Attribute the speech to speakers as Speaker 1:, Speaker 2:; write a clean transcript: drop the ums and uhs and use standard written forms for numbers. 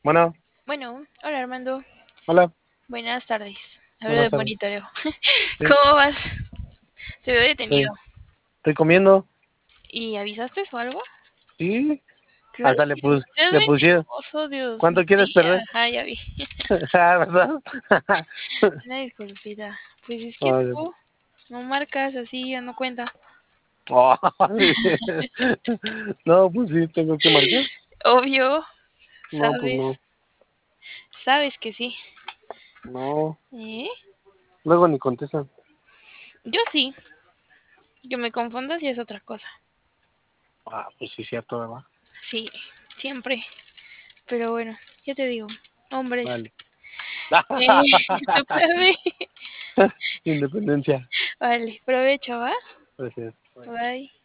Speaker 1: Bueno,
Speaker 2: Bueno, hola Armando.
Speaker 1: hola,
Speaker 2: Buenas tardes. Hablo
Speaker 1: buenas
Speaker 2: de
Speaker 1: tardes.
Speaker 2: monitoreo.
Speaker 1: Sí,
Speaker 2: ¿Cómo vas? Te veo detenido.
Speaker 1: estoy comiendo.
Speaker 2: ¿Y avisaste o algo?
Speaker 1: Sí,
Speaker 2: Claro
Speaker 1: hasta
Speaker 2: que no seas
Speaker 1: le pusieron.
Speaker 2: mentiroso, Dios
Speaker 1: ¿Cuánto quieres
Speaker 2: mío.
Speaker 1: perder?
Speaker 2: Ajá, ya vi.
Speaker 1: Ah, ¿verdad?
Speaker 2: Una disculpita. Pues es que
Speaker 1: Ay,
Speaker 2: tú no marcas así, ya no cuenta.
Speaker 1: oh, no, pues sí, tengo que marcar.
Speaker 2: Obvio,
Speaker 1: No, pues
Speaker 2: sabes.
Speaker 1: no,
Speaker 2: Sabes que sí.
Speaker 1: no.
Speaker 2: ¿Eh?
Speaker 1: Luego ni contestan.
Speaker 2: Yo sí. Que me confundas y es otra cosa.
Speaker 1: Ah, pues sí, cierto, ¿verdad?
Speaker 2: Sí, siempre. Pero bueno, ya te digo. Hombres.
Speaker 1: Vale.
Speaker 2: Espérame.
Speaker 1: Independencia.
Speaker 2: Vale, provecho, ¿va?
Speaker 1: Gracias.
Speaker 2: Bye.